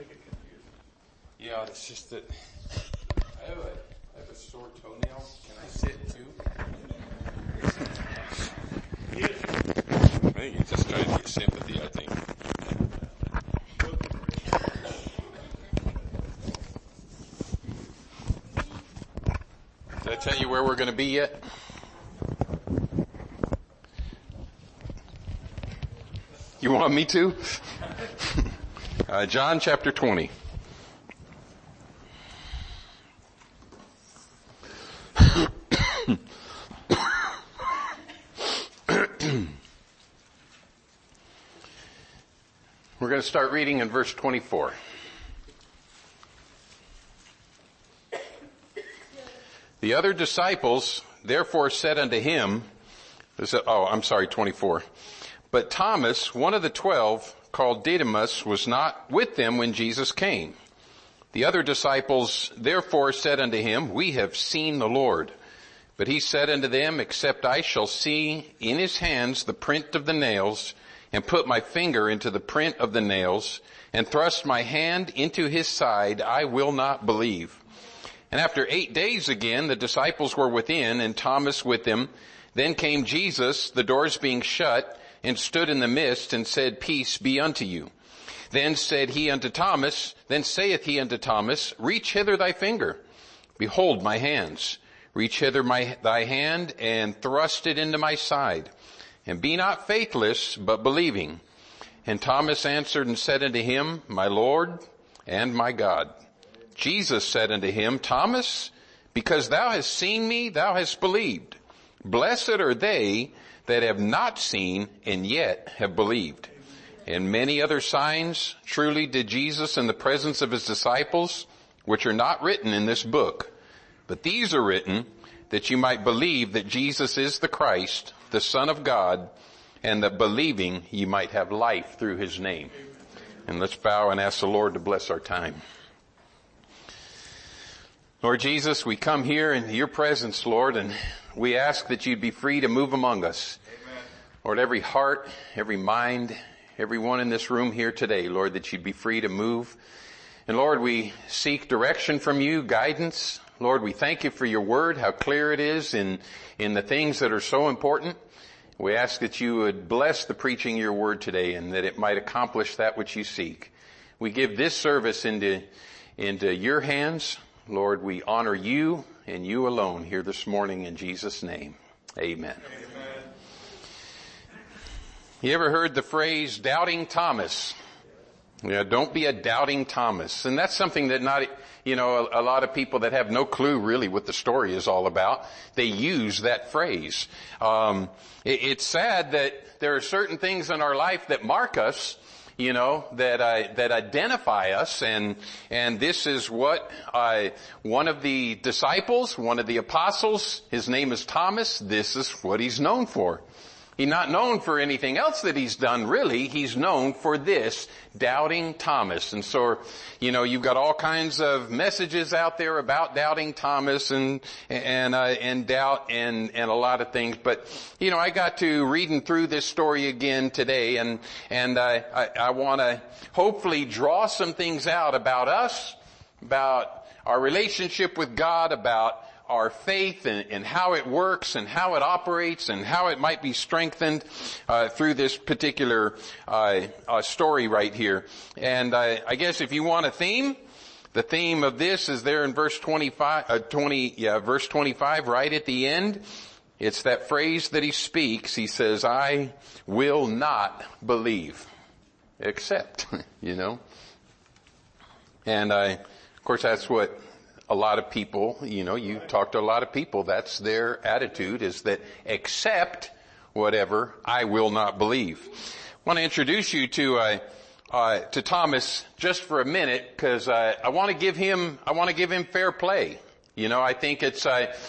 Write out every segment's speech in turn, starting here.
Yeah, it's just that I have a sore toenail. Can I sit too? I think you're just trying to get sympathy, I think. Did I tell you where we're going to be yet? You want me to? John chapter 20. We're going to start reading in verse 24. The other disciples therefore said unto him, 24. But Thomas, one of the 12, called Didymus, was not with them when Jesus came. The other disciples therefore said unto him, We have seen the Lord. But he said unto them, Except I shall see in his hands the print of the nails, and put my finger into the print of the nails, and thrust my hand into his side, I will not believe. And after 8 days again, the disciples were within, and Thomas with them. Then came Jesus, the doors being shut, and stood in the midst, and said, Peace be unto you. Then saith he unto Thomas, Reach hither thy finger. Behold my hands. Reach hither thy hand, and thrust it into my side. And be not faithless, but believing. And Thomas answered and said unto him, My Lord and my God. Jesus said unto him, Thomas, because thou hast seen me, thou hast believed. Blessed are they that have not seen and yet have believed. And many other signs truly did Jesus in the presence of his disciples, which are not written in this book. But these are written that you might believe that Jesus is the Christ, the Son of God, and that believing you might have life through his name. And let's bow and ask the Lord to bless our time. Lord Jesus, we come here in your presence, Lord, and we ask that you'd be free to move among us. Amen. Lord, every heart, every mind, everyone in this room here today, Lord, that you'd be free to move. And Lord, we seek direction from you, guidance. Lord, we thank you for your word, how clear it is in the things that are so important. We ask that you would bless the preaching of your word today and that it might accomplish that which you seek. We give this service into your hands. Lord, we honor you and you alone here this morning in Jesus' name. Amen. Amen. You ever heard the phrase doubting Thomas? Yeah, don't be a doubting Thomas. And that's something that a lot of people that have no clue really what the story is all about, they use that phrase. It's sad that there are certain things in our life that mark us, that identify us, and this is what one of the disciples, one of the apostles, his name is Thomas, this is what he's known for. He's not known for anything else that he's done, really. He's known for this, doubting Thomas. And so, you've got all kinds of messages out there about doubting Thomas and doubt and a lot of things. But, I got to reading through this story again today, and I want to hopefully draw some things out about us, about our relationship with God, about our faith and how it works and how it operates and how it might be strengthened through this particular story right here. And I guess if you want a theme, the theme of this is there in verse 25, verse 25 right at the end. It's that phrase that he speaks. He says, I will not believe, except, And of course that's what a lot of people, you talk to a lot of people, that's their attitude, is that except whatever, I will not believe. I want to introduce you to Thomas just for a minute, because I want to give him fair play. I think it's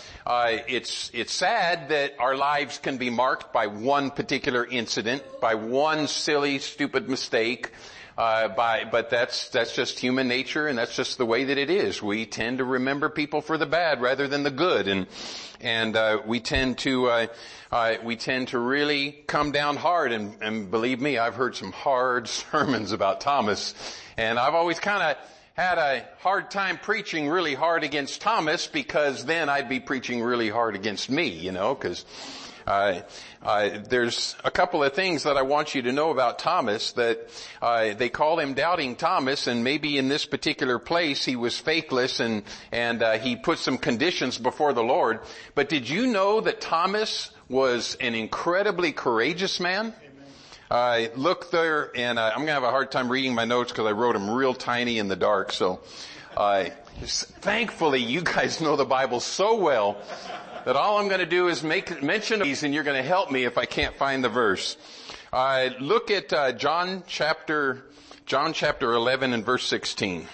sad that our lives can be marked by one particular incident, by one silly, stupid mistake, But that's just human nature, and that's just the way that it is. We tend to remember people for the bad rather than the good, and we tend to really come down hard, and believe me, I've heard some hard sermons about Thomas, and I've always kind of had a hard time preaching really hard against Thomas, because then I'd be preaching really hard against me, because there's a couple of things that I want you to know about Thomas, that they call him Doubting Thomas, and maybe in this particular place he was faithless, and he put some conditions before the Lord. But did you know that Thomas was an incredibly courageous man? Look there, and I'm going to have a hard time reading my notes because I wrote them real tiny in the dark. So, thankfully, you guys know the Bible so well that all I'm going to do is make mention of these, and you're going to help me if I can't find the verse. Look at John chapter 11 and verse 16.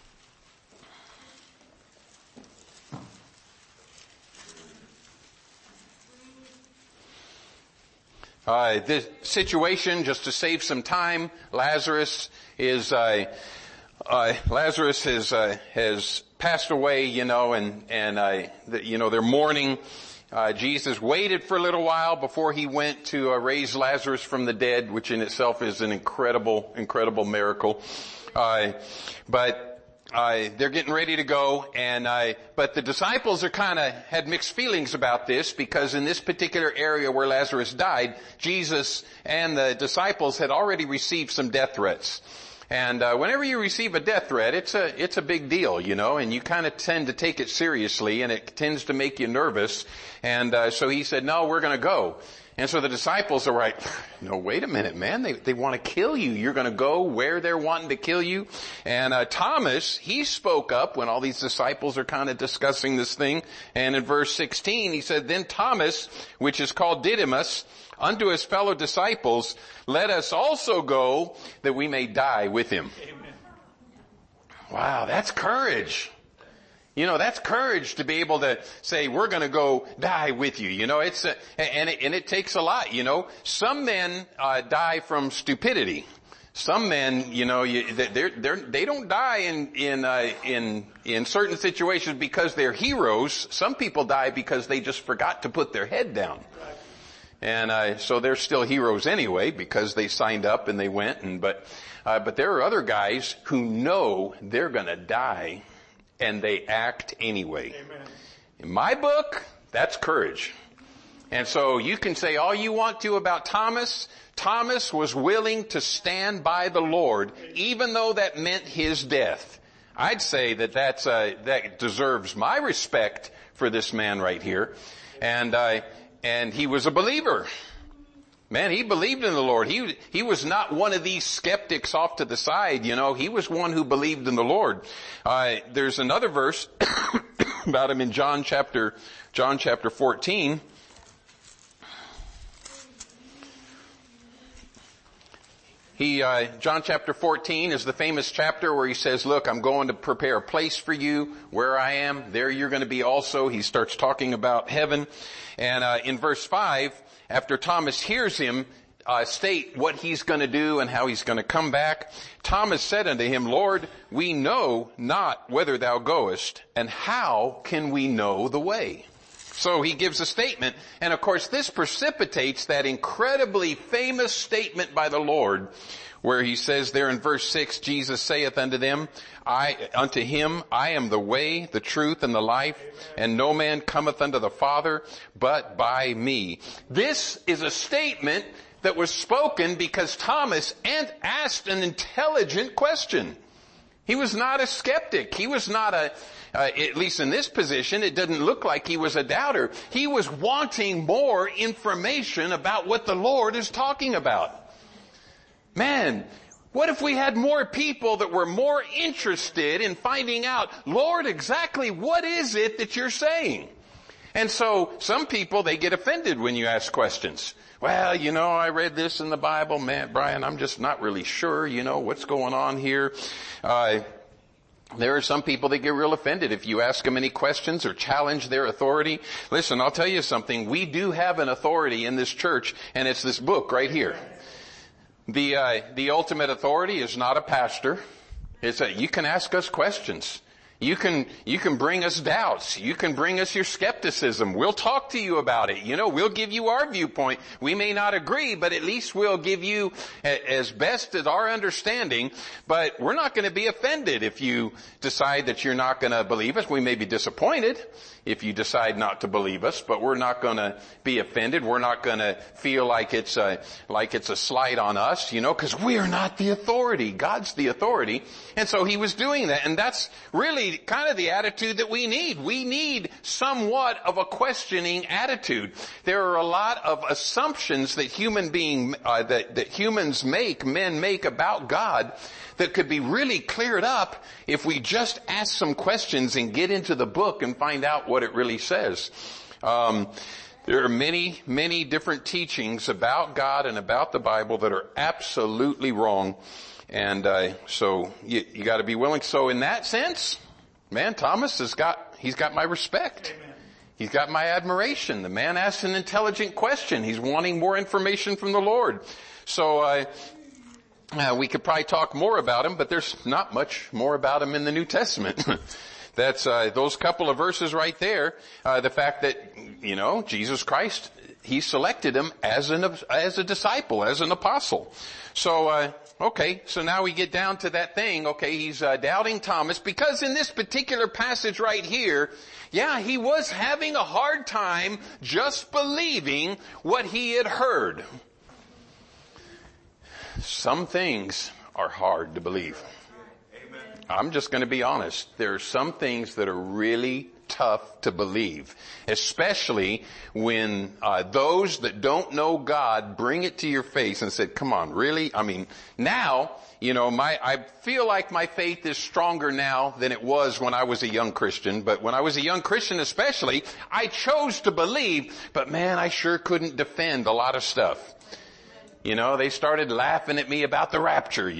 This situation, just to save some time, Lazarus has passed away, and they're mourning. Jesus waited for a little while before he went to raise Lazarus from the dead, which in itself is an incredible miracle. But they're getting ready to go, but the disciples had mixed feelings about this, because in this particular area where Lazarus died, Jesus and the disciples had already received some death threats. And whenever you receive a death threat, it's a big deal, and you kind of tend to take it seriously, and it tends to make you nervous. And so he said, "No, we're going to go." And so the disciples are like, "No, wait a minute, man. They want to kill you. You're going to go where they're wanting to kill you?" And Thomas, he spoke up when all these disciples are kind of discussing this thing. And in verse 16, he said, "Then Thomas, which is called Didymus, unto his fellow disciples, let us also go, that we may die with him." Amen. Wow, that's courage. That's courage to be able to say, we're going to go die with you. It takes a lot. Some men die from stupidity. Some men, they don't die in certain situations because they're heroes. Some people die because they just forgot to put their head down. And so they're still heroes anyway, because they signed up and they went. But there are other guys who know they're going to die, and they act anyway. Amen. In my book, that's courage. And so you can say all you want to about Thomas. Thomas was willing to stand by the Lord, even though that meant his death. I'd say that deserves my respect for this man right here. And he was a believer. Man, he believed in the Lord. He was not one of these skeptics off to the side, He was one who believed in the Lord. There's another verse about him in John chapter 14. John chapter 14 is the famous chapter where he says, "Look, I'm going to prepare a place for you. Where I am, there you're going to be also." He starts talking about heaven. And in verse 5, after Thomas hears him state what he's going to do and how he's going to come back, Thomas said unto him, "Lord, we know not whither thou goest, and how can we know the way?" So he gives a statement, and of course this precipitates that incredibly famous statement by the Lord, where he says there in verse 6, Jesus saith unto him, I am the way, the truth, and the life, and no man cometh unto the Father but by me. This is a statement that was spoken because Thomas asked an intelligent question. He was not a skeptic. He was not at least in this position, it didn't look like he was a doubter. He was wanting more information about what the Lord is talking about. Man, what if we had more people that were more interested in finding out, Lord, exactly what is it that you're saying? And so some people, they get offended when you ask questions. Well, I read this in the Bible. Man, Brian, I'm just not really sure, what's going on here. There are some people that get real offended if you ask them any questions or challenge their authority. Listen, I'll tell you something. We do have an authority in this church, and it's this book right here. The ultimate authority is not a pastor. It's you can ask us questions. You can bring us doubts. You can bring us your skepticism. We'll talk to you about it. We'll give you our viewpoint. We may not agree, but at least we'll give you as best as our understanding. But we're not going to be offended if you decide that you're not going to believe us. We may be disappointed if you decide not to believe us, but we're not going to be offended. We're not going to feel like it's a slight on us, because we are not the authority. God's the authority. And so he was doing that. And that's really kind of the attitude that we need. We need somewhat of a questioning attitude. There are a lot of assumptions that men make about God that could be really cleared up if we just ask some questions and get into the book and find out what it really says. There are many, many different teachings about God and about the Bible that are absolutely wrong. And so you got to be willing. So in that sense, man, Thomas he's got my respect. Amen. He's got my admiration. The man asked an intelligent question. He's wanting more information from the Lord. So we could probably talk more about him, but there's not much more about him in the New Testament. That's those couple of verses right there. The fact that Jesus Christ, he selected him as a disciple, as an apostle. So okay, so now we get down to that thing. Okay, he's doubting Thomas because in this particular passage right here, he was having a hard time just believing what he had heard. Some things are hard to believe. Amen. I'm just going to be honest. There are some things that are really tough to believe, especially when those that don't know God bring it to your face and said, come on, really? I mean, now, I feel like my faith is stronger now than it was when I was a young Christian. But when I was a young Christian especially, I chose to believe, but man, I sure couldn't defend a lot of stuff. They started laughing at me about the rapture,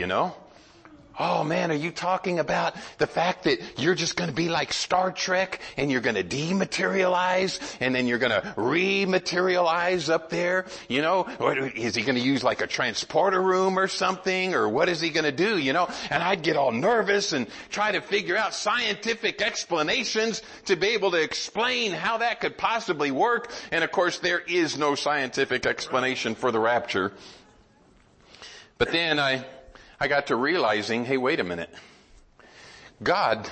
Oh man, are you talking about the fact that you're just going to be like Star Trek and you're going to dematerialize and then you're going to rematerialize up there? Or is he going to use like a transporter room or something? Or what is he going to do? And I'd get all nervous and try to figure out scientific explanations to be able to explain how that could possibly work. And of course, there is no scientific explanation for the rapture. But then I got to realizing, hey, wait a minute. God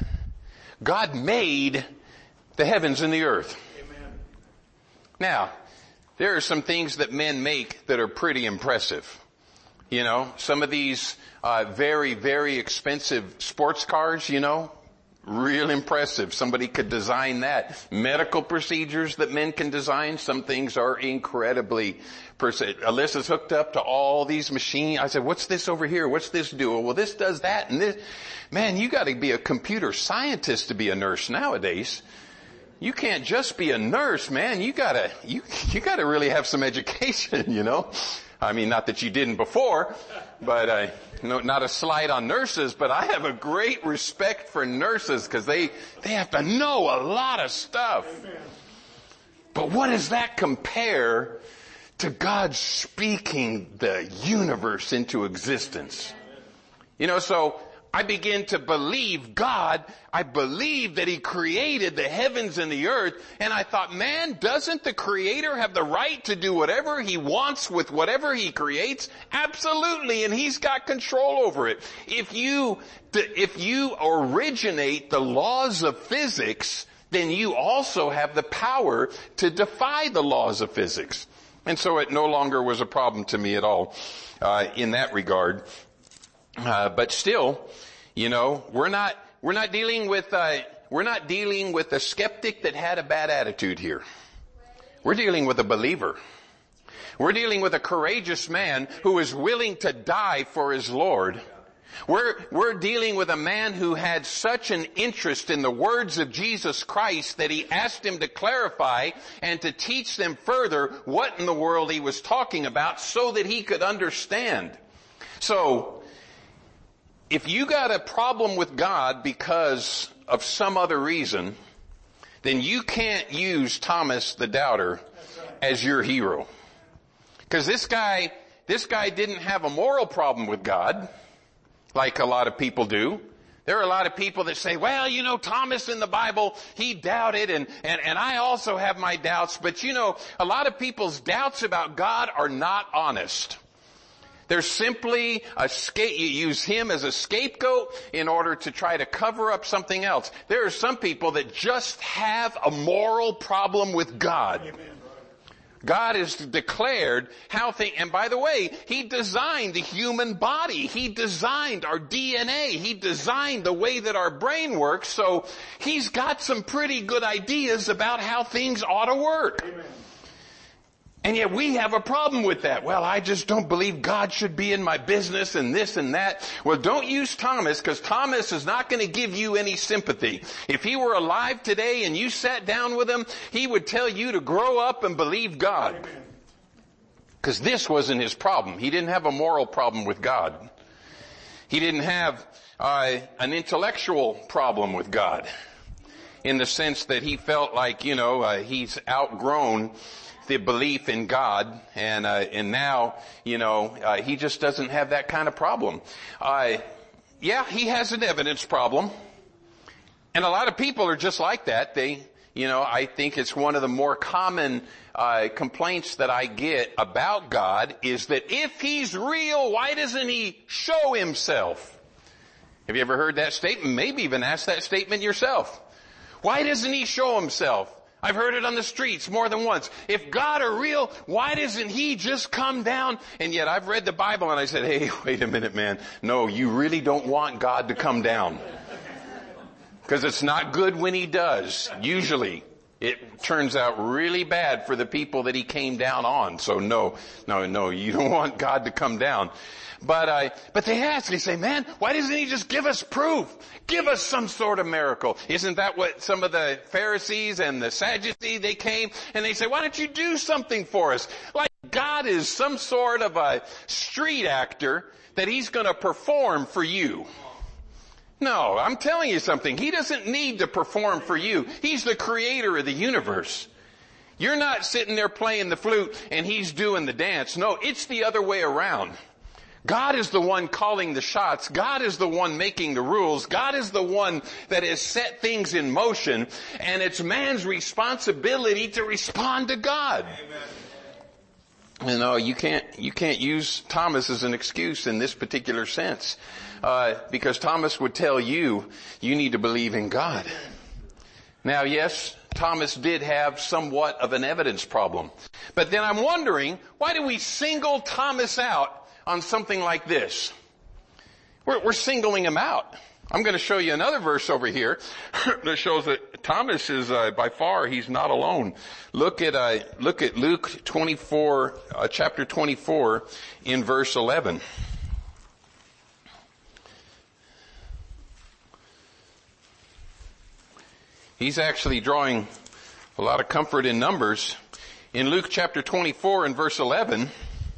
made the heavens and the earth. Amen. Now, there are some things that men make that are pretty impressive. Some of these very, very expensive sports cars, real impressive. Somebody could design that. Medical procedures that men can design, some things are incredibly Alyssa's hooked up to all these machines. I said, what's this over here? What's this do? Well, this does that and this. Man, you gotta be a computer scientist to be a nurse nowadays. You can't just be a nurse, man. You gotta really have some education, I mean, not that you didn't before, but not a slight on nurses, but I have a great respect for nurses because they have to know a lot of stuff. Amen. But what does that compare to God speaking the universe into existence? So I begin to believe God. I believe that he created the heavens and the earth. And I thought, man, doesn't the creator have the right to do whatever he wants with whatever he creates? Absolutely. And he's got control over it. If you originate the laws of physics, then you also have the power to defy the laws of physics. And so it no longer was a problem to me at all, in that regard. But still, we're not dealing with a skeptic that had a bad attitude here. We're dealing with a believer. We're dealing with a courageous man who is willing to die for his Lord. We're dealing with a man who had such an interest in the words of Jesus Christ that he asked him to clarify and to teach them further what in the world he was talking about so that he could understand. So, if you got a problem with God because of some other reason, then you can't use Thomas the doubter as your hero. Because this guy this guy didn't have a moral problem with God, like a lot of people do. There are a lot of people that say, well, Thomas in the Bible, he doubted, and I also have my doubts, but a lot of people's doubts about God are not honest. They're simply you use him as a scapegoat in order to try to cover up something else. There are some people that just have a moral problem with God. Amen. God has declared and by the way, he designed the human body. He designed our DNA. He designed the way that our brain works, so he's got some pretty good ideas about how things ought to work. Amen. And yet we have a problem with that. Well, I just don't believe God should be in my business and this and that. Well, don't use Thomas, because Thomas is not going to give you any sympathy. If he were alive today and you sat down with him, he would tell you to grow up and believe God. Because this wasn't his problem. He didn't have a moral problem with God. He didn't have an intellectual problem with God, in the sense that he felt like, he's outgrown the belief in God, and now, he just doesn't have that kind of problem. He has an evidence problem, and a lot of people are just like that. I think it's one of the more common complaints that I get about God is that if he's real, why doesn't he show himself? Have you ever heard that statement? Maybe even asked that statement yourself. Why doesn't he show himself? I've heard it on the streets more than once. If God are real, why doesn't he just come down? And yet I've read the Bible and I said, hey, wait a minute, man. No, you really don't want God to come down. Because it's not good when he does. Usually it turns out really bad for the people that he came down on. So no, you don't want God to come down. But they ask, they say, man, why doesn't he just give us proof? Give us some sort of miracle. Isn't that what some of the Pharisees and the Sadducees, they came and they say, why don't you do something for us? Like God is some sort of a street actor that he's going to perform for you. No, I'm telling you something. He doesn't need to perform for you. He's the creator of the universe. You're not sitting there playing the flute and he's doing the dance. No, it's the other way around. God is the one calling the shots. God is the one making the rules. God is the one that has set things in motion, and it's man's responsibility to respond to God. Amen. You can't use Thomas as an excuse in this particular sense, because Thomas would tell you need to believe in God. Now, yes, Thomas did have somewhat of an evidence problem, but then I'm wondering, why do we single Thomas out on something like this? We're singling him out. I'm going to show you another verse over here that shows that Thomas is by far, he's not alone. Look at Luke 24, chapter 24, in verse 11. He's actually drawing a lot of comfort in numbers. In Luke chapter 24 and verse 11,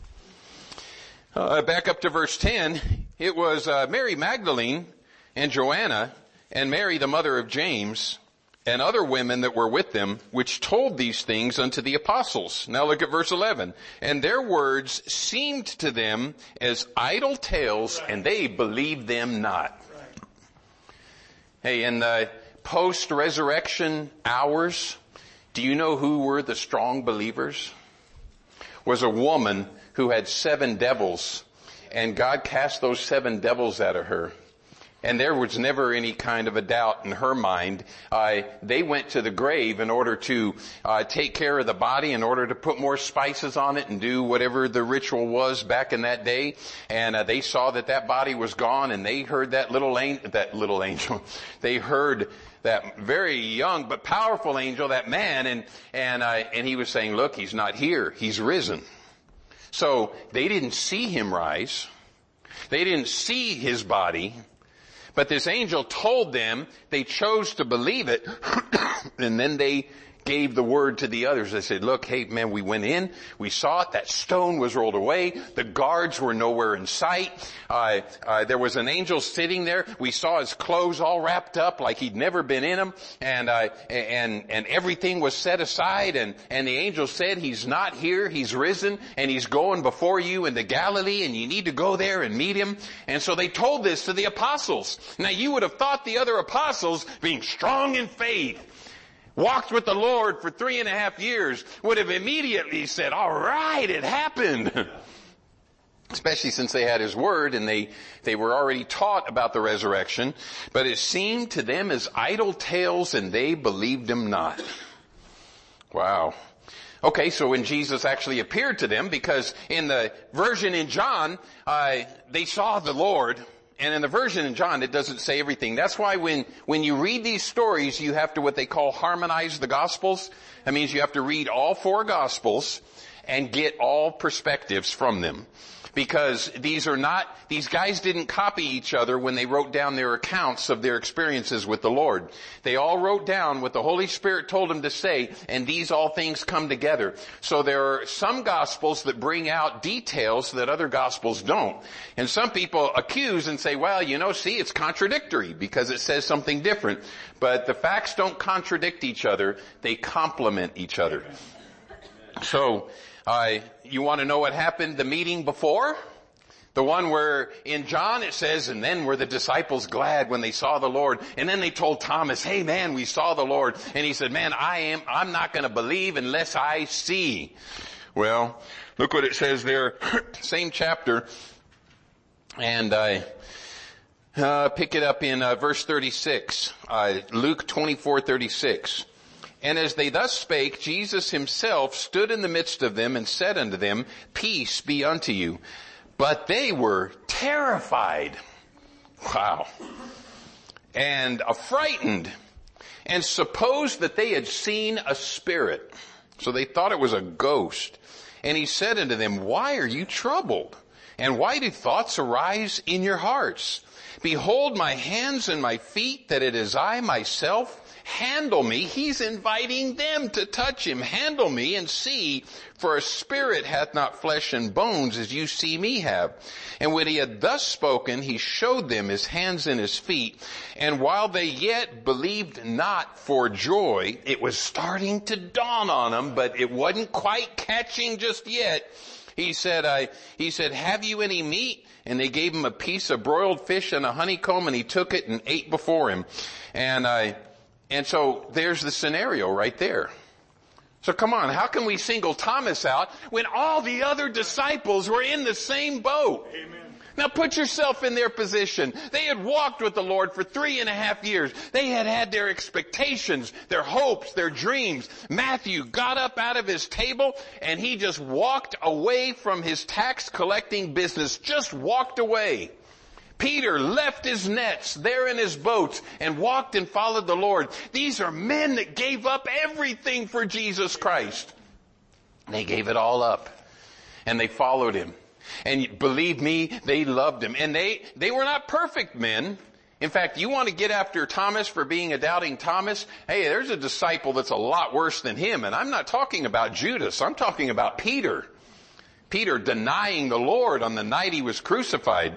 back up to verse 10, it was Mary Magdalene and Joanna and Mary the mother of James and other women that were with them, which told these things unto the apostles. Now look at verse 11. And their words seemed to them as idle tales, and they believed them not. Hey, in the post-resurrection hours, do you know who were the strong believers? Was a woman who had 7 devils, and God cast those 7 devils out of her. And there was never any kind of a doubt in her mind. They went to the grave in order to take care of the body, in order to put more spices on it and do whatever the ritual was back in that day. And they saw that body was gone, and they heard that little angel. They heard that very young but powerful angel, that man, and he was saying, look, he's not here. He's risen. So they didn't see him rise. They didn't see his body. But this angel told them, they chose to believe it, and then they gave the word to the others. They said, look, hey man, we went in, we saw it, that stone was rolled away, the guards were nowhere in sight, there was an angel sitting there, we saw his clothes all wrapped up like he'd never been in them, and everything was set aside, and the angel said, he's not here, he's risen, and he's going before you into Galilee, and you need to go there and meet him. And so they told this to the apostles. Now you would have thought the other apostles, being strong in faith, walked with the Lord for 3.5 years, would have immediately said, all right, it happened. Especially since they had his word and they were already taught about the resurrection. But it seemed to them as idle tales, and they believed him not. Wow. Okay, so when Jesus actually appeared to them, because in the version in John, they saw the Lord, and in the version in John, it doesn't say everything. That's why when you read these stories, you have to what they call harmonize the Gospels. That means you have to read all 4 Gospels and get all perspectives from them. Because these guys didn't copy each other when they wrote down their accounts of their experiences with the Lord. They all wrote down what the Holy Spirit told them to say, and these all things come together. So there are some Gospels that bring out details that other Gospels don't. And some people accuse and say, well, see, it's contradictory because it says something different. But the facts don't contradict each other. They complement each other. So, you want to know what happened the meeting before? The one where in John it says, and then were the disciples glad when they saw the Lord. And then they told Thomas, hey man, we saw the Lord. And he said, man, I'm not going to believe unless I see. Well, look what it says there, same chapter. And pick it up in verse 36, Luke 24:36. And as they thus spake, Jesus himself stood in the midst of them and said unto them, peace be unto you. But they were terrified. Wow. And affrighted, and supposed that they had seen a spirit. So they thought it was a ghost. And he said unto them, why are you troubled? And why do thoughts arise in your hearts? Behold my hands and my feet, that it is I myself. Handle me. He's inviting them to touch him. Handle me and see, for a spirit hath not flesh and bones as you see me have. And when he had thus spoken, he showed them his hands and his feet. And while they yet believed not for joy, it was starting to dawn on them, but it wasn't quite catching just yet. He said, have you any meat? And they gave him a piece of broiled fish and a honeycomb, and he took it and ate before him. And so there's the scenario right there. So come on, how can we single Thomas out when all the other disciples were in the same boat? Amen. Now put yourself in their position. They had walked with the Lord for 3.5 years. They had had their expectations, their hopes, their dreams. Matthew got up out of his table and he just walked away from his tax collecting business, just walked away. Peter left his nets there in his boats and walked and followed the Lord. These are men that gave up everything for Jesus Christ. They gave it all up and they followed him. And believe me, they loved him. And they were not perfect men. In fact, you want to get after Thomas for being a doubting Thomas? Hey, there's a disciple that's a lot worse than him. And I'm not talking about Judas. I'm talking about Peter. Peter denying the Lord on the night he was crucified.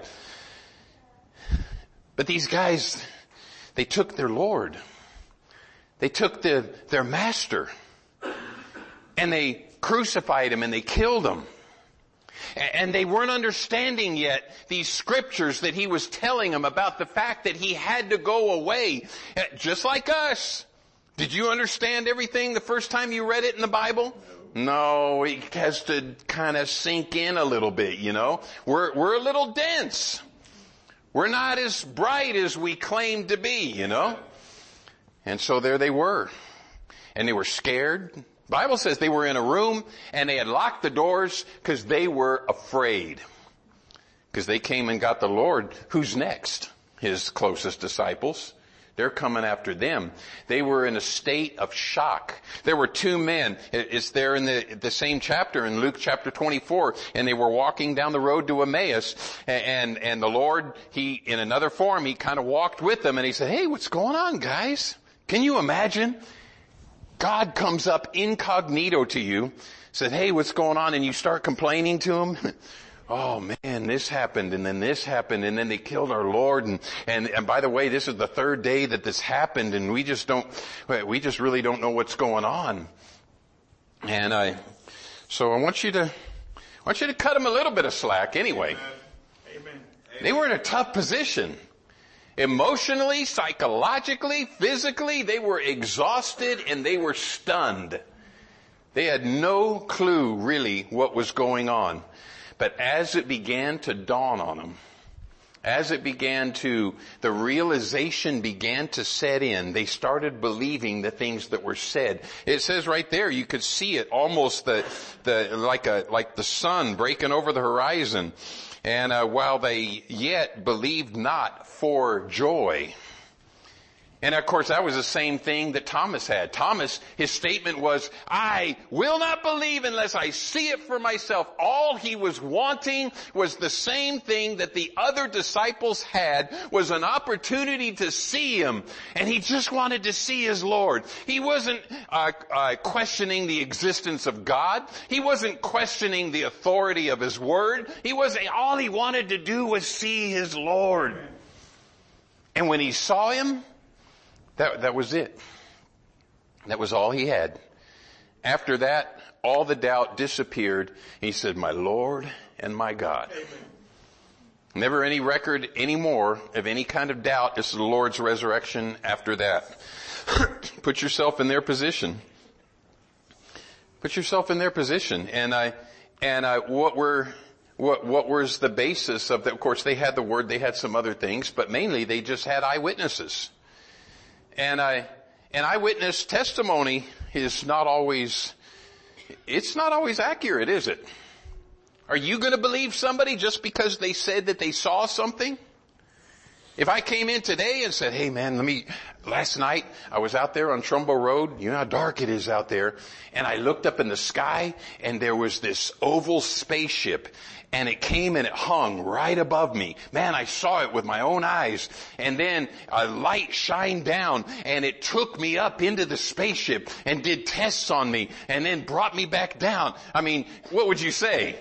But these guys, they took their Lord. They took their master. And they crucified him and they killed him. And they weren't understanding yet these scriptures that he was telling them about the fact that he had to go away. Just like us. Did you understand everything the first time you read it in the Bible? No, it has to kind of sink in a little bit, We're a little dense. We're not as bright as we claim to be, And so there they were. And they were scared. The Bible says they were in a room and they had locked the doors because they were afraid. Because they came and got the Lord. Who's next? His closest disciples. They're coming after them. They were in a state of shock. There were 2 men. It's there in the same chapter in Luke chapter 24. And they were walking down the road to Emmaus. And the Lord, in another form, he kind of walked with them and he said, hey, what's going on, guys? Can you imagine? God comes up incognito to you, said, hey, what's going on? And you start complaining to him. Oh man, this happened and then this happened and then they killed our Lord and by the way, this is the third day that this happened and we just really don't know what's going on. And so I want you to cut them a little bit of slack anyway. Amen. They were in a tough position. Emotionally, psychologically, physically, they were exhausted and they were stunned. They had no clue really what was going on. But as it began to dawn on them, the realization began to set in, they started believing the things that were said. It says right there, you could see it almost like the sun breaking over the horizon. And while they yet believed not for joy. And of course that was the same thing that Thomas had. Thomas, his statement was, I will not believe unless I see it for myself. All he was wanting was the same thing that the other disciples had, was an opportunity to see him. And he just wanted to see his Lord. He wasn't questioning the existence of God. He wasn't questioning the authority of his word. All he wanted to do was see his Lord. And when he saw him, that was it. That was all he had. After that, all the doubt disappeared. He said, my Lord and my God. Amen. Never any record anymore of any kind of doubt. This is the Lord's resurrection after that. Put yourself in their position. Put yourself in their position. What was the basis of that? Of course, they had the word, they had some other things, but mainly they just had eyewitnesses. And eyewitness testimony is not always accurate, is it? Are you going to believe somebody just because they said that they saw something? If I came in today and said, hey man, last night I was out there on Trumbull Road, you know how dark it is out there, and I looked up in the sky and there was this oval spaceship and it came and it hung right above me. Man, I saw it with my own eyes. And then a light shined down and it took me up into the spaceship and did tests on me and then brought me back down. I mean, what would you say?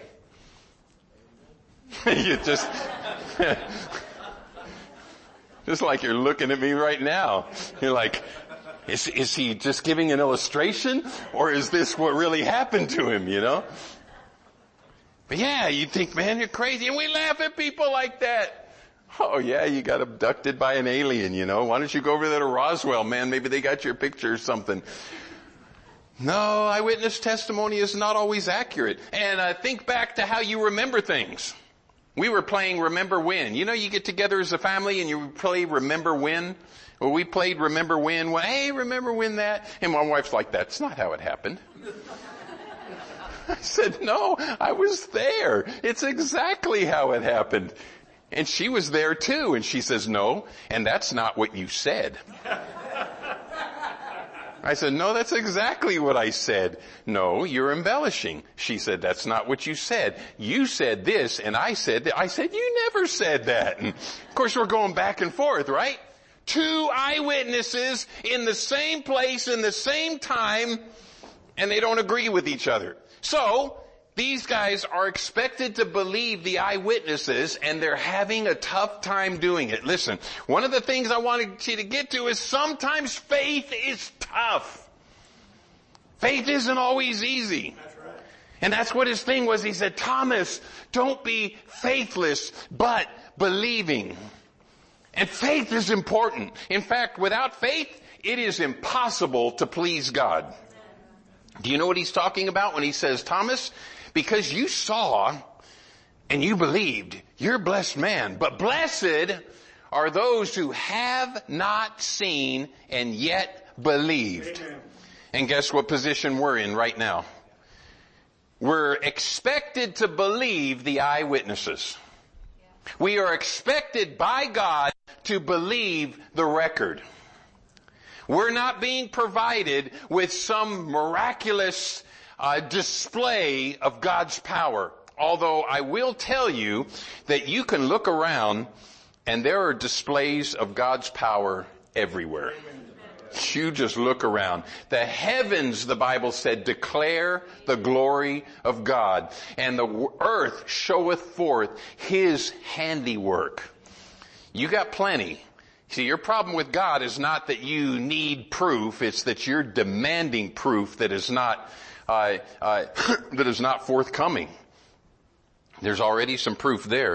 You just like you're looking at me right now. You're like, is he just giving an illustration or is this what really happened to him, you know? But yeah, you think, man, you're crazy. And we laugh at people like that. Oh yeah, you got abducted by an alien, you know. Why don't you go over there to Roswell, man? Maybe they got your picture or something. No, eyewitness testimony is not always accurate. And think back to how you remember things. We were playing Remember When. You know, you get together as a family and you play Remember When. Well, we played Remember When. Well, hey, remember when that? And my wife's like, that's not how it happened. I said, no, I was there. It's exactly how it happened. And she was there too. And she says, no, and that's not what you said. I said, no, that's exactly what I said. No, you're embellishing. She said, that's not what you said. You said this, and I said that. I said, you never said that. And of course, we're going back and forth, right? Two eyewitnesses in the same place, in the same time, and they don't agree with each other. So, these guys are expected to believe the eyewitnesses, and they're having a tough time doing it. Listen, one of the things I wanted you to get to is sometimes faith is tough. Faith isn't always easy. That's right. And that's what his thing was. He said, Thomas, don't be faithless, but believing. And faith is important. In fact, without faith, it is impossible to please God. Do you know what he's talking about when he says, Thomas, because you saw and you believed, you're a blessed man. But blessed are those who have not seen and yet believed. Amen. And guess what position we're in right now? We're expected to believe the eyewitnesses. We are expected by God to believe the record. We're not being provided with some miraculous display of God's power. Although I will tell you that you can look around and there are displays of God's power everywhere. You just look around. The heavens, the Bible said, declare the glory of God, and the earth showeth forth His handiwork. You got plenty. See, your problem with God is not that you need proof, it's that you're demanding proof that is not forthcoming. There's already some proof there.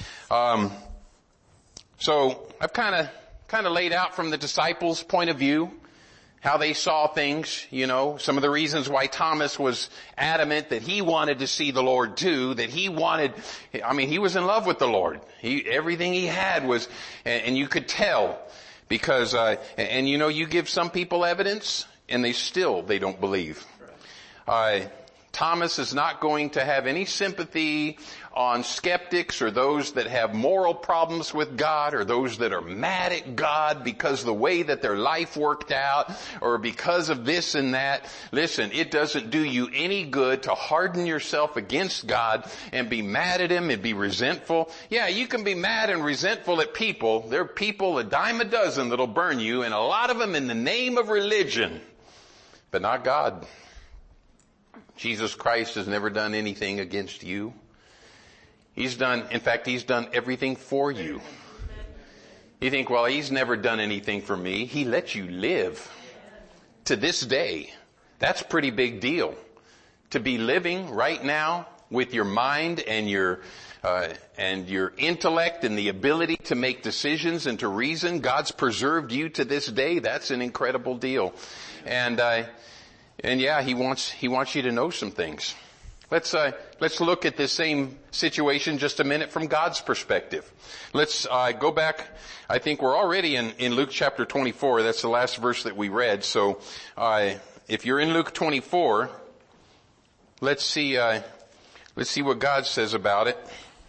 So I've kind of laid out from the disciples' point of view how they saw things, some of the reasons why Thomas was adamant that he wanted to see the Lord too, that he was in love with the Lord. Everything he had was, and you could tell because, you give some people evidence and they don't believe. Thomas is not going to have any sympathy on skeptics or those that have moral problems with God or those that are mad at God because of the way that their life worked out or because of this and that. Listen, it doesn't do you any good to harden yourself against God and be mad at Him and be resentful. Yeah, you can be mad and resentful at people. There are people a dime a dozen that'll burn you, and a lot of them in the name of religion, but not God. Jesus Christ has never done anything against you. He's done everything for you. You think, well, He's never done anything for me. He let you live to this day. That's a pretty big deal. To be living right now with your mind and your intellect and the ability to make decisions and to reason. God's preserved you to this day. That's an incredible deal. And yeah, He wants you to know some things. Let's look at this same situation just a minute from God's perspective. Let's go back. I think we're already in Luke chapter 24. That's the last verse that we read. So if you're in Luke 24, let's see what God says about it.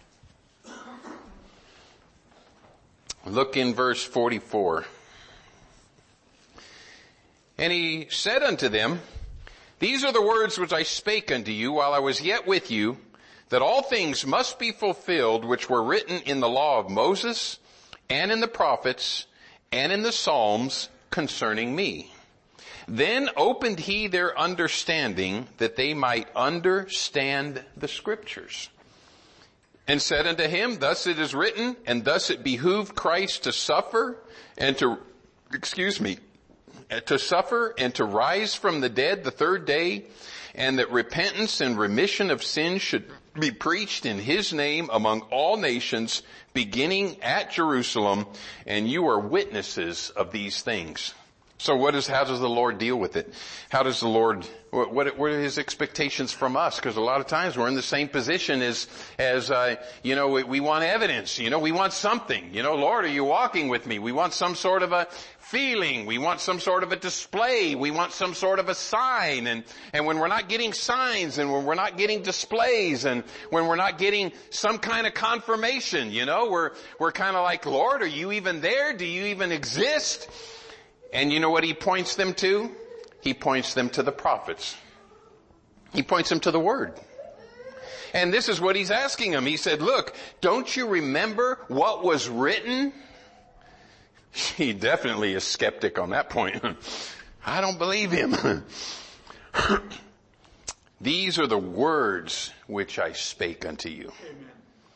Look in verse 44. And He said unto them, These are the words which I spake unto you while I was yet with you, that all things must be fulfilled which were written in the law of Moses, and in the prophets, and in the Psalms concerning me. Then opened He their understanding, that they might understand the Scriptures. And said unto him, Thus it is written, and thus it behooved Christ to suffer, and to rise from the dead the third day, and that repentance and remission of sins should be preached in His name among all nations, beginning at Jerusalem, and you are witnesses of these things. So how does the Lord deal with it? How does the Lord, what are His expectations from us? Because a lot of times we're in the same position as we want evidence, we want something. Lord, are you walking with me? We want some sort of a feeling. We want some sort of a display. We want some sort of a sign. And when we're not getting signs, and when we're not getting displays, and when we're not getting some kind of confirmation, we're kind of like, Lord, are you even there? Do you even exist? And you know what He points them to? He points them to the prophets. He points them to the Word. And this is what He's asking them. He said, look, don't you remember what was written? He definitely is skeptic on that point. I don't believe him. These are the words which I spake unto you. Amen.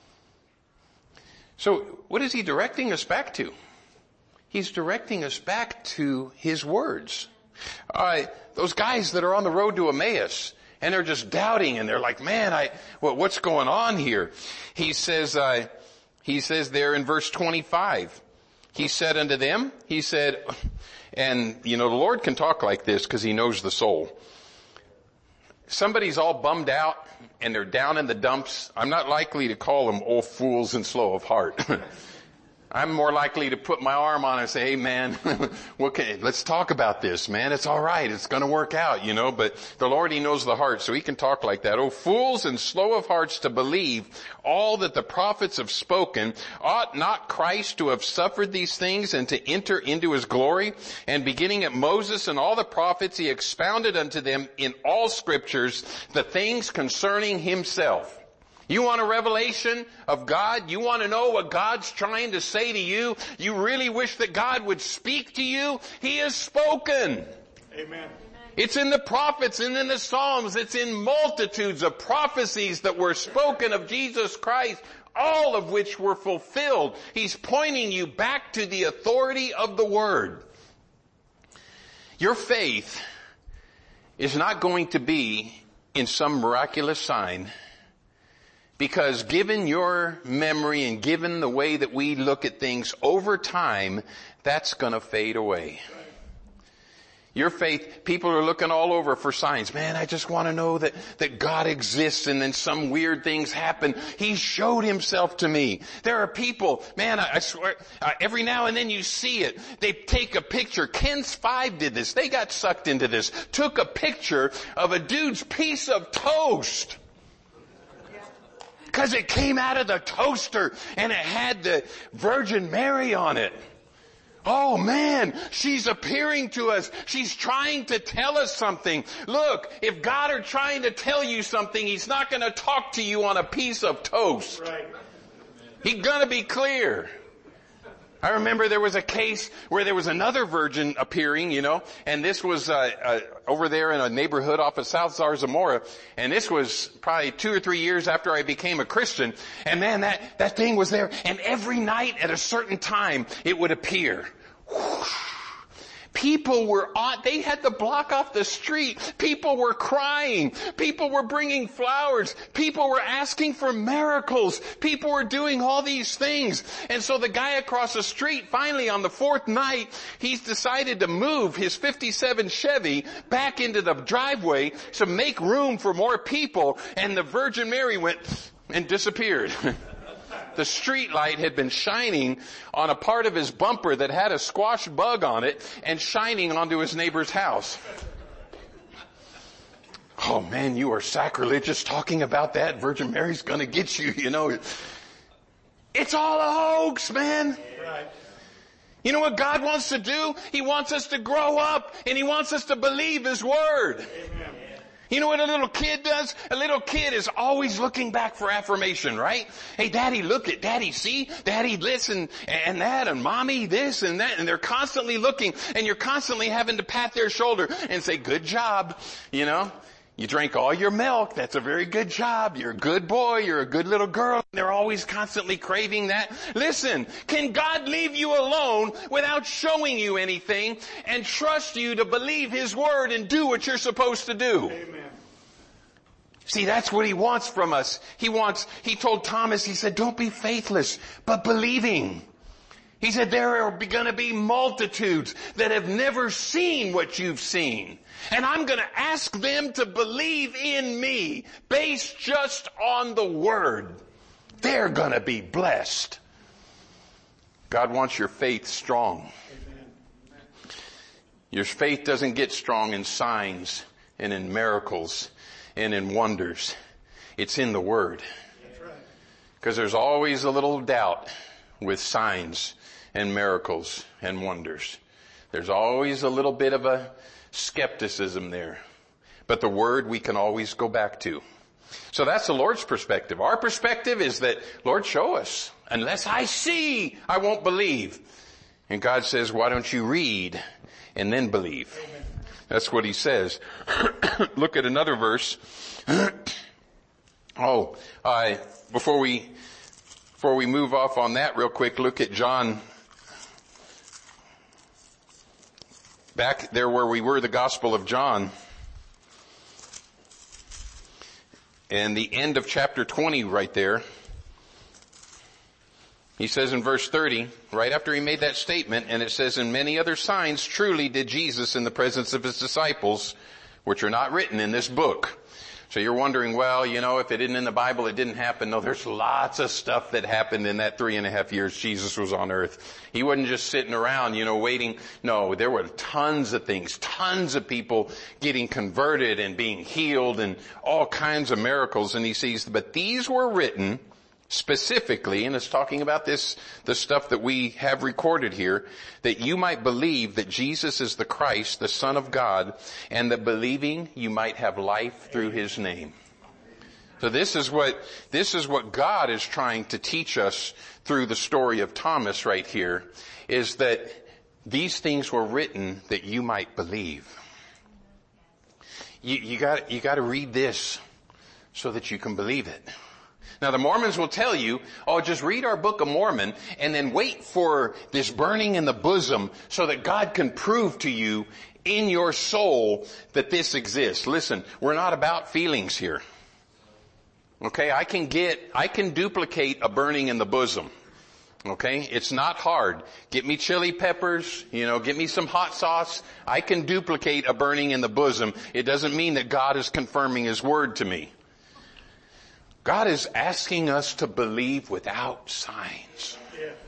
So what is He directing us back to? He's directing us back to His words. Those guys that are on the road to Emmaus, and they're just doubting, and they're like, man, what's going on here? He says there in verse 25, He said unto them, and the Lord can talk like this because He knows the soul. Somebody's all bummed out and they're down in the dumps. I'm not likely to call them old fools and slow of heart. I'm more likely to put my arm on and say, hey man, let's talk about this, man. It's all right. It's going to work out, but the Lord, He knows the heart, so He can talk like that. Oh, fools and slow of hearts to believe all that the prophets have spoken. Ought not Christ to have suffered these things and to enter into His glory? And beginning at Moses and all the prophets, He expounded unto them in all scriptures the things concerning Himself. You want a revelation of God? You want to know what God's trying to say to you? You really wish that God would speak to you? He has spoken. Amen. It's in the prophets and in the Psalms. It's in multitudes of prophecies that were spoken of Jesus Christ, all of which were fulfilled. He's pointing you back to the authority of the Word. Your faith is not going to be in some miraculous sign, because given your memory and given the way that we look at things over time, that's going to fade away. Your faith, people are looking all over for signs. Man, I just want to know that God exists, and then some weird things happen. He showed himself to me. There are people, man, I swear, every now and then you see it. They take a picture. Ken's 5 did this. They got sucked into this. Took a picture of a dude's piece of toast. Because it came out of the toaster and it had the Virgin Mary on it. Oh man, she's appearing to us. She's trying to tell us something. Look, if God are trying to tell you something, He's not going to talk to you on a piece of toast. Right. He's going to be clear. I remember there was a case where there was another virgin appearing, and this was over there in a neighborhood off of South Zarzamora, and this was probably 2 or 3 years after I became a Christian, and man, that thing was there, and every night at a certain time it would appear. People were they had to block off the street. People were crying. People were bringing flowers. People were asking for miracles. People were doing all these things. And so the guy across the street, finally on the 4th night, he's decided to move his 57 Chevy back into the driveway to make room for more people. And the Virgin Mary went and disappeared. The street light had been shining on a part of his bumper that had a squash bug on it and shining onto his neighbor's house. Oh man, you are sacrilegious talking about that. Virgin Mary's gonna get you, It's all a hoax, man. Right. You know what God wants to do? He wants us to grow up and He wants us to believe His Word. Amen. You know what a little kid does? A little kid is always looking back for affirmation, right? Hey, Daddy, look at Daddy, see? Daddy, listen, and that, and Mommy, this and that. And they're constantly looking, and you're constantly having to pat their shoulder and say, good job, You drank all your milk. That's a very good job. You're a good boy. You're a good little girl. They're always constantly craving that. Listen, can God leave you alone without showing you anything and trust you to believe His Word and do what you're supposed to do? Amen. See, that's what He wants from us. He told Thomas, He said, don't be faithless, but believing. He said, there are going to be multitudes that have never seen what you've seen. And I'm going to ask them to believe in me based just on the Word. They're going to be blessed. God wants your faith strong. Your faith doesn't get strong in signs and in miracles and in wonders. It's in the Word. Because there's always a little doubt with signs and miracles and wonders. There's always a little bit of a skepticism there. But the Word we can always go back to. So that's the Lord's perspective. Our perspective is that, Lord, show us. Unless I see, I won't believe. And God says, why don't you read and then believe? Amen. That's what He says. Look at another verse. Before we move off on that real quick, look at John. Back there where we were, the Gospel of John. And the end of chapter 20 right there. He says in verse 30, right after he made that statement, and it says, and many other signs truly did Jesus in the presence of His disciples, which are not written in this book. So you're wondering, well, if it isn't in the Bible, it didn't happen. No, there's lots of stuff that happened in that 3.5 years Jesus was on earth. He wasn't just sitting around, waiting. No, there were tons of things, tons of people getting converted and being healed and all kinds of miracles. And he sees, but these were written specifically, and it's talking about the stuff that we have recorded here, that you might believe that Jesus is the Christ, the Son of God, and that believing you might have life through His name. So this is what God is trying to teach us through the story of Thomas right here, is that these things were written that you might believe. You got to read this so that you can believe it. Now the Mormons will tell you, oh, just read our Book of Mormon and then wait for this burning in the bosom so that God can prove to you in your soul that this exists. Listen, we're not about feelings here. Okay, I can duplicate a burning in the bosom. Okay, it's not hard. Get me chili peppers, get me some hot sauce. I can duplicate a burning in the bosom. It doesn't mean that God is confirming His word to me. God is asking us to believe without signs.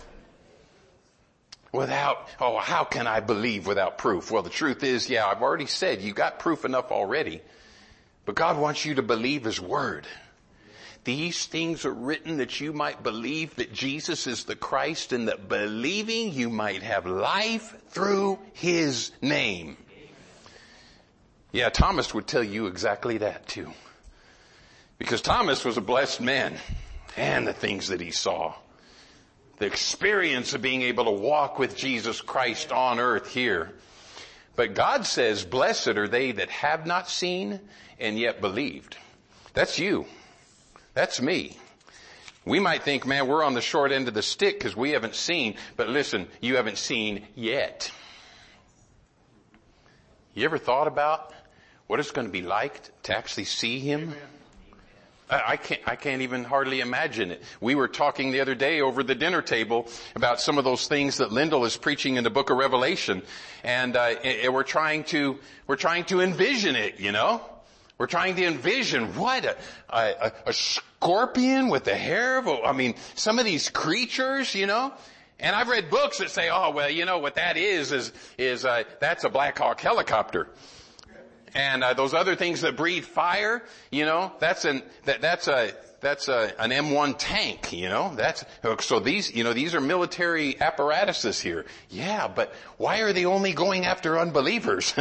How can I believe without proof? Well, the truth is, I've already said you got proof enough already. But God wants you to believe His word. These things are written that you might believe that Jesus is the Christ, and that believing you might have life through His name. Yeah, Thomas would tell you exactly that too. Because Thomas was a blessed man, and the things that he saw. The experience of being able to walk with Jesus Christ on earth here. But God says, blessed are they that have not seen and yet believed. That's you. That's me. We might think, man, we're on the short end of the stick because we haven't seen. But listen, you haven't seen yet. You ever thought about what it's going to be like to actually see Him? I can't even hardly imagine it. We were talking the other day over the dinner table about some of those things that Lyndall is preaching in the book of Revelation. And we're trying to envision it, We're trying to envision what a scorpion with the hair of some of these creatures, And I've read books that say, what that is that's a Black Hawk helicopter. And those other things that breathe fire, that's an M1 tank, so these are military apparatuses here. Yeah, but why are they only going after unbelievers?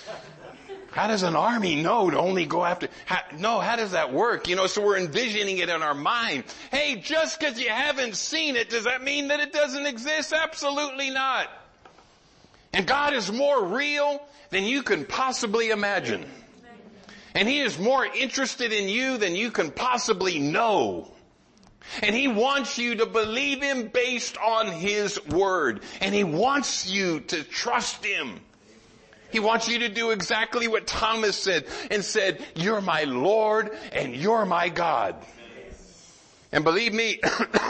How does an army know to only go after, how does that work? So we're envisioning it in our mind. Hey, just because you haven't seen it, does that mean that it doesn't exist? Absolutely not. And God is more real than you can possibly imagine. And He is more interested in you than you can possibly know. And He wants you to believe Him based on His word. And He wants you to trust Him. He wants you to do exactly what Thomas said, and said, you're my Lord and you're my God. And believe me,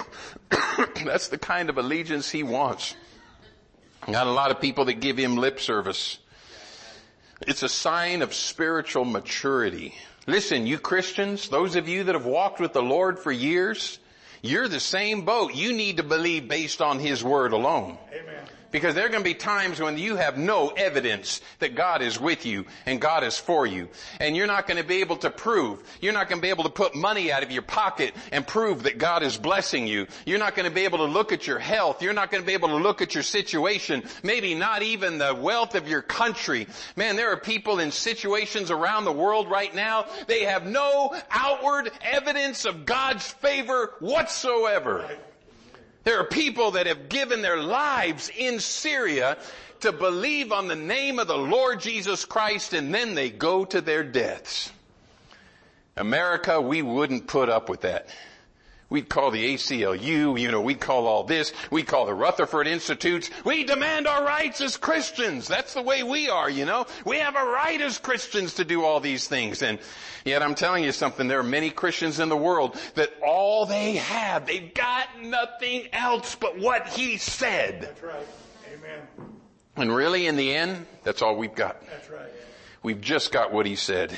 that's the kind of allegiance He wants. Got a lot of people that give Him lip service. It's a sign of spiritual maturity. Listen, you Christians, those of you that have walked with the Lord for years, you're the same boat. You need to believe based on His word alone. Amen. Because there are going to be times when you have no evidence that God is with you and God is for you. And you're not going to be able to prove. You're not going to be able to put money out of your pocket and prove that God is blessing you. You're not going to be able to look at your health. You're not going to be able to look at your situation. Maybe not even the wealth of your country. Man, there are people in situations around the world right now. They have no outward evidence of God's favor whatsoever. There are people that have given their lives in Syria to believe on the name of the Lord Jesus Christ, and then they go to their deaths. America, we wouldn't put up with that. We'd call the ACLU, we'd call all this. We'd call the Rutherford Institutes. We demand our rights as Christians. That's the way we are, We have a right as Christians to do all these things. And yet I'm telling you something, there are many Christians in the world that all they have, they've got nothing else but what He said. That's right. Amen. And really, in the end, that's all we've got. That's right. We've just got what He said.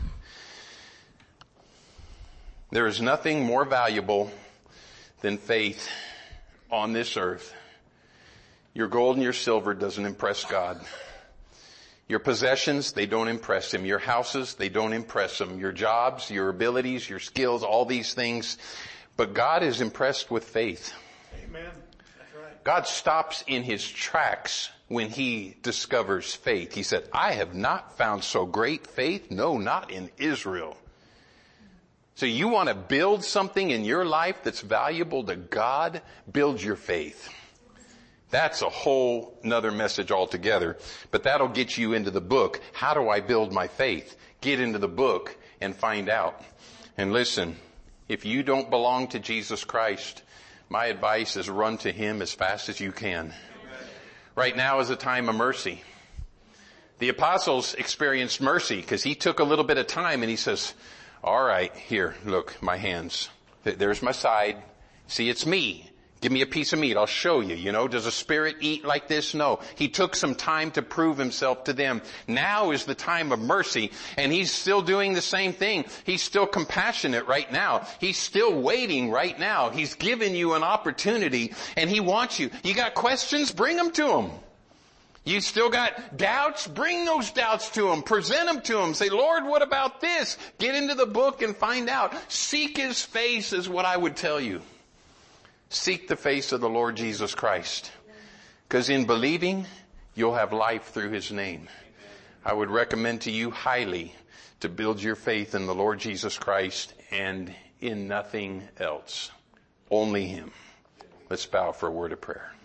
There is nothing more valuable than faith on this earth. Your gold and your silver doesn't impress God. Your possessions, they don't impress Him. Your houses, they don't impress Him. Your jobs, your abilities, your skills, all these things. But God is impressed with faith. Amen. That's right. God stops in His tracks when He discovers faith. He said, I have not found so great faith, no, not in Israel. So you want to build something in your life that's valuable to God? Build your faith. That's a whole nother message altogether. But that'll get you into the book. How do I build my faith? Get into the book and find out. And listen, if you don't belong to Jesus Christ, my advice is run to Him as fast as you can. Right now is a time of mercy. The apostles experienced mercy because He took a little bit of time and He says, all right, here, look, my hands. There's my side. See, it's me. Give me a piece of meat. I'll show you. You know, does a spirit eat like this? No. He took some time to prove Himself to them. Now is the time of mercy, and He's still doing the same thing. He's still compassionate right now. He's still waiting right now. He's given you an opportunity, and He wants you. You got questions? Bring them to Him. You still got doubts? Bring those doubts to Him. Present them to Him. Say, Lord, what about this? Get into the book and find out. Seek His face is what I would tell you. Seek the face of the Lord Jesus Christ. Because in believing, you'll have life through His name. I would recommend to you highly to build your faith in the Lord Jesus Christ and in nothing else. Only Him. Let's bow for a word of prayer.